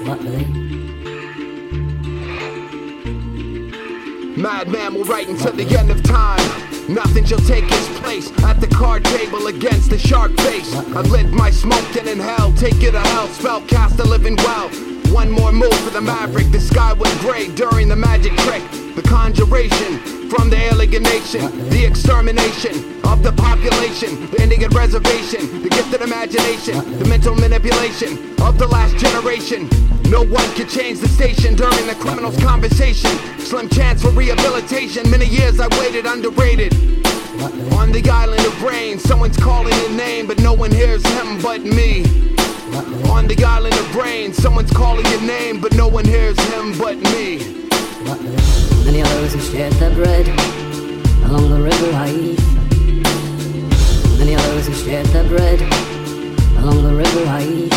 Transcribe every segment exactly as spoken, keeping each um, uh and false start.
Madman will write until the end of time. Nothing shall take his place at the card table against the shark face. I lit my smoke and inhale, take it to hell, spellcaster living well. One more move for the maverick, the sky went gray during the magic trick. The conjuration from the alienation, the extermination of the population, the Indian reservation, the gifted imagination, the mental manipulation of the last generation. No one can change the station during the criminal's conversation. Slim chance for rehabilitation, many years I waited underrated. On the island of rain, someone's calling your name, but no one hears him but me. On the island of rain, someone's calling your name, but no one hears him but me. Many of those who shared their bread along the river Haif. Many of those who shared their bread along the river Haif.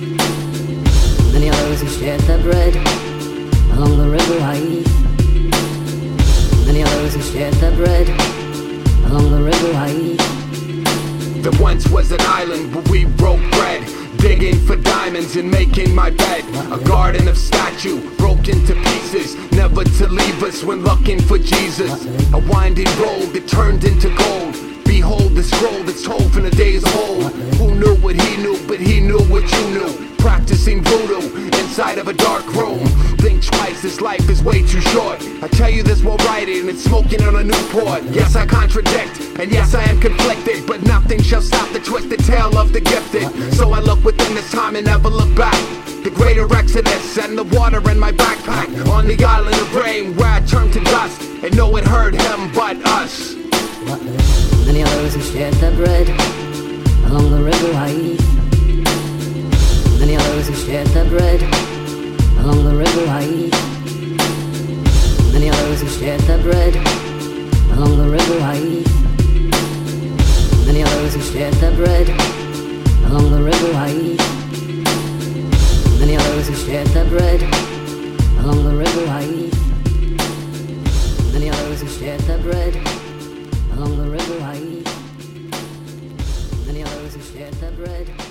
Many of those who shared their bread along the river Haif. Many of those who shared their bread along the river Haif. There once was an island where we broke bread, digging for diamonds and making my bed. A garden of statue broke into pieces, never to leave us when looking for Jesus. A winding road that turned into gold. Behold the scroll that's told from the days of old. Who knew what he knew, but he knew what you knew. Practicing voodoo inside of a dark room. Think twice, this life is way too short. I tell you this while writing and smoking on a Newport. Yes, I contradict, and yes, I am conflicted, but nothing shall stop the twisted tale of the gifted. So I look within this time and never look back. The greater exodus and the water in my backpack. On the island of rain where I turned to dust, and no one heard him but us. Many of those who shared their bread along the river Haif. Many of those who shared their bread along the river Haif. Many of those who shared their bread along the river Haif. Many of those who shared their bread along the river Haif. Many of those who shared their bread along the river Haif. Many of those who shared their bread along the river Haif. Many of those who shared their bread